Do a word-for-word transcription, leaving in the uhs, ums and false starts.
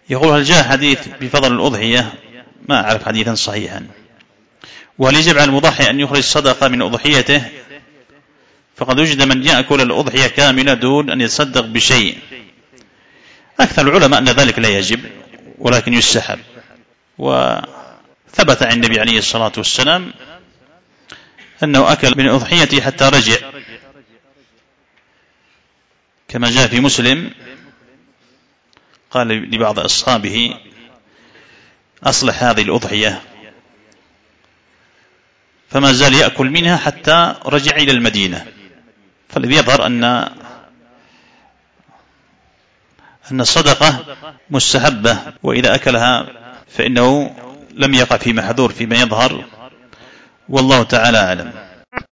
يقول: هل جاء حديث بفضل الأضحية؟ ما أعرف حديثا صحيحا. وهل يجب على المضحي أن يخرج صدقة من أضحيته؟ فقد وجد من يأكل الأضحية كاملة دون أن يتصدق بشيء. أكثر العلماء أن ذلك لا يجب ولكن يستحب، وثبت عن النبي عليه الصلاة والسلام أنه أكل من أضحيته حتى رجع، كما جاء في مسلم قال لبعض أصحابه: أصلح هذه الأضحية، فما زال يأكل منها حتى رجع إلى المدينة. فالذي يظهر أن أن الصدقة مستحبة، وإذا أكلها فإنه لم يقع في محذور فيما يظهر، والله تعالى أعلم.